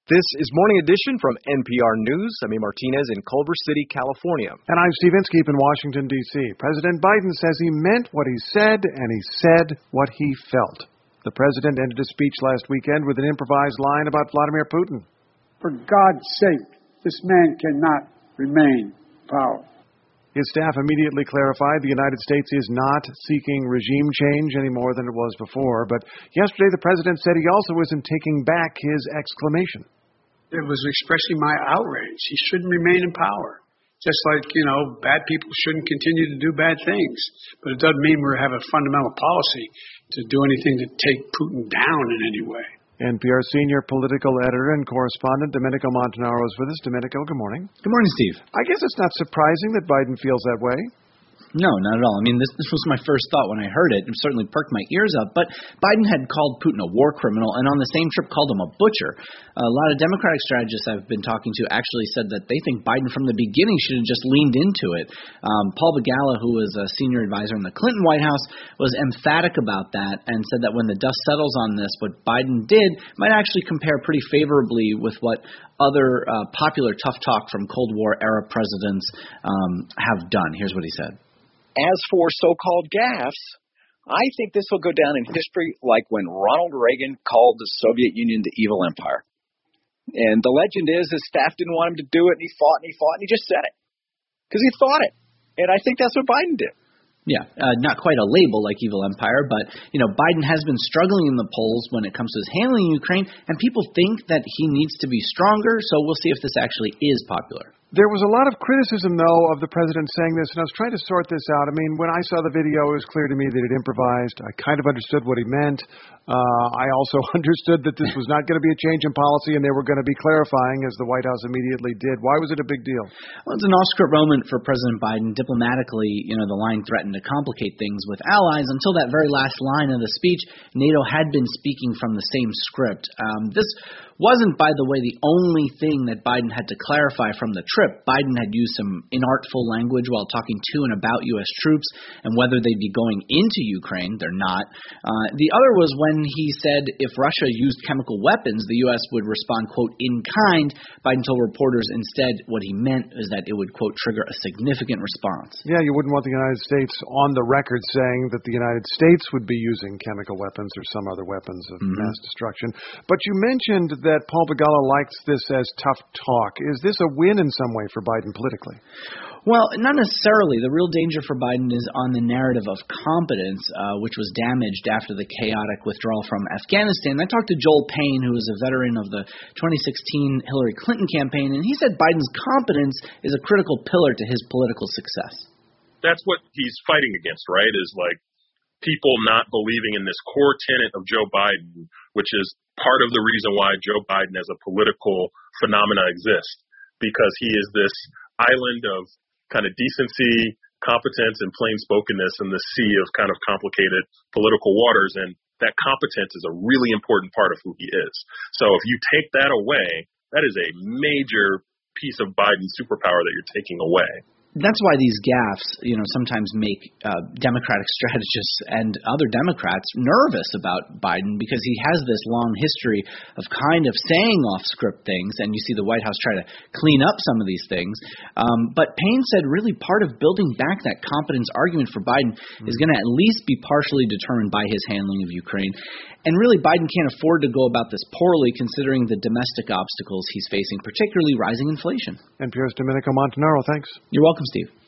This is Morning Edition from NPR News. I'm A. Martinez in Culver City, California. And I'm Steve Inskeep in Washington, D.C. President Biden says he meant what he said, and he said what he felt. The president ended his speech last weekend with an improvised line about Vladimir Putin. For God's sake, this man cannot remain in power. His staff immediately clarified the United States is not seeking regime change any more than it was before. But yesterday the president said he also isn't taking back his exclamation. It was expressing my outrage. He shouldn't remain in power. Just like, bad people shouldn't continue to do bad things. But it doesn't mean we have a fundamental policy to do anything to take Putin down in any way. NPR senior political editor and correspondent Domenico Montanaro is with us. Domenico, good morning. Good morning, Steve. I guess it's not surprising that Biden feels that way. No, not at all. I mean, this was my first thought when I heard it. It certainly perked my ears up. But Biden had called Putin a war criminal, and on the same trip called him a butcher. A lot of Democratic strategists I've been talking to actually said that they think Biden from the beginning should have just leaned into it. Paul Begala, who was a senior advisor in the Clinton White House, was emphatic about that and said that when the dust settles on this, what Biden did might actually compare pretty favorably with what other popular tough talk from Cold War era presidents have done. Here's what he said. As for so-called gaffes, I think this will go down in history like when Ronald Reagan called the Soviet Union the evil empire. And the legend is his staff didn't want him to do it, and he fought, and he just said it. Because he thought it. And I think that's what Biden did. Yeah, not quite a label like evil empire, but, Biden has been struggling in the polls when it comes to his handling of Ukraine, and people think that he needs to be stronger, so we'll see if this actually is popular. There was a lot of criticism, though, of the president saying this, and I was trying to sort this out. I mean, when I saw the video, it was clear to me that it improvised. I kind of understood what he meant. I also understood that this was not going to be a change in policy, and they were going to be clarifying, as the White House immediately did. Why was it a big deal? Well, it's an off-script moment for President Biden. Diplomatically, the line threatened to complicate things with allies. Until that very last line of the speech, NATO had been speaking from the same script. This wasn't, by the way, the only thing that Biden had to clarify from the trip. Biden had used some inartful language while talking to and about U.S. troops and whether they'd be going into Ukraine. They're not. The other was when he said if Russia used chemical weapons, the U.S. would respond, quote, in kind. Biden told reporters instead what he meant is that it would, quote, trigger a significant response. Yeah, you wouldn't want the United States on the record saying that the United States would be using chemical weapons or some other weapons of mass destruction. But you mentioned that Paul Begala likes this as tough talk. Is this a win in some way for Biden politically? Well, not necessarily. The real danger for Biden is on the narrative of competence, which was damaged after the chaotic withdrawal from Afghanistan. I talked to Joel Payne, who is a veteran of the 2016 Hillary Clinton campaign, and he said Biden's competence is a critical pillar to his political success. That's what he's fighting against, right, is like people not believing in this core tenet of Joe Biden, which is part of the reason why Joe Biden as a political phenomena exists, because he is this island of kind of decency, competence, and plain-spokenness in the sea of kind of complicated political waters, and that competence is a really important part of who he is. So if you take that away, that is a major piece of Biden's superpower that you're taking away. That's why these gaffes, sometimes make Democratic strategists and other Democrats nervous about Biden because he has this long history of kind of saying off-script things, and you see the White House try to clean up some of these things. But Payne said really part of building back that competence argument for Biden is going to at least be partially determined by his handling of Ukraine. And really, Biden can't afford to go about this poorly considering the domestic obstacles he's facing, particularly rising inflation. NPR's Domenico Montanaro, thanks. You're welcome, Steve.